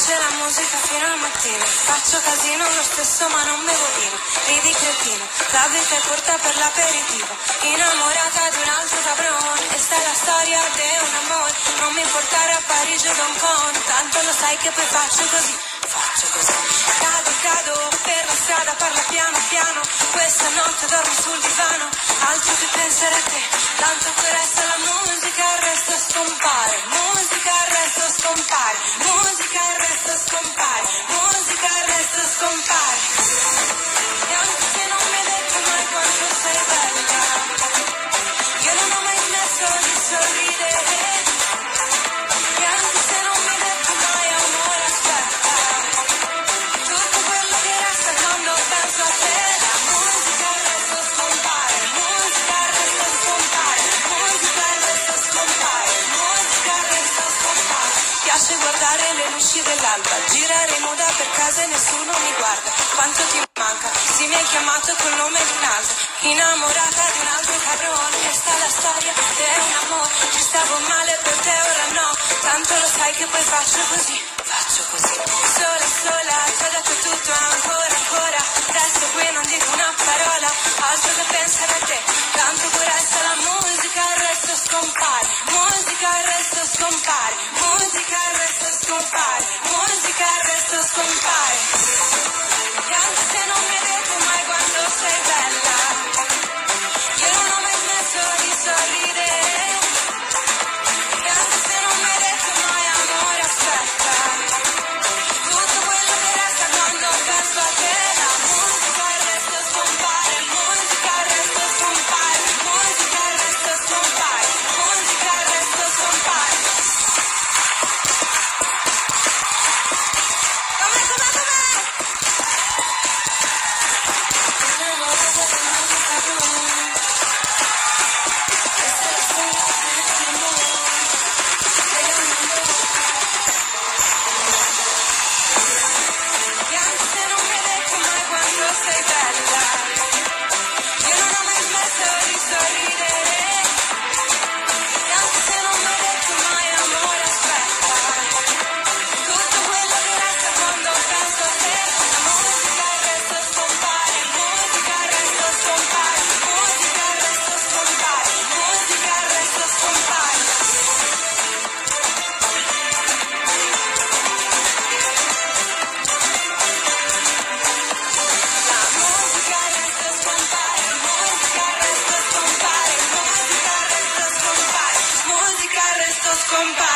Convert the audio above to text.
piace la musica fino al mattino, faccio casino lo stesso ma non bevo vino, ridi cretino, la vita è corta per l'aperitivo, innamorata di un altro cabrone, questa è la storia di un amore, non mi portare a Parigi o Hong Kong, tanto lo sai che poi faccio così, cado per la strada, parla piano piano, questa notte dormo sul divano, altro che pensare a te, tanto che resta la musica, il resto scompare, musica, il resto scompare, musica, il resto scompare, musica, il resto scompare. E anche se non mi hai detto mai quanto sei bella, io non ho mai smesso di sorridere. E anche se non mi hai detto mai amore, aspetta, tutto quello che resta quando penso a te, la musica, il resto scompare, musica, il resto scompare, musica, il resto scompare, musica, il resto scompare. Piace guardare le luci dell'alba, girare nuda per casa e nessuno mi guarda, quanto ti manca, sì mi hai chiamato col nome di un altro, innamorata di un altro cabrone, questa è la storia di un amore, ci stavo male per te ora no, tanto lo sai che poi faccio così, sola, ti ho dato tutto ancora, resto qui non dico una parola, altro che pensare a te, tanto qui resta la musica, il resto scompare, musica, il resto scompare, musica, il resto scompare, musica, il resto scompare. E anche se non mi hai detto mai quanto sei bella, io non ho mai smesso di sorridere. E anche se non mi hai detto mai amore, aspetta, tutto quello che resta quando penso a te, la musica, il resto scompare, musica, il resto scompare, musica, il resto scompare, musica, il resto scompare. Com'è? E anche se non mi hai detto mai quanto sei bella, io non ho mai smesso di sorridere. E anche se non mi hai detto mai amore, aspetta, tutto quello che resta quando penso a te, la musica, il resto scompare, musica, il resto scompare, musica, il resto scompare, musica, il resto scompare. La musica, il resto scompare, musica, il resto scompare, musica, il resto scompare, musica, il resto scompare.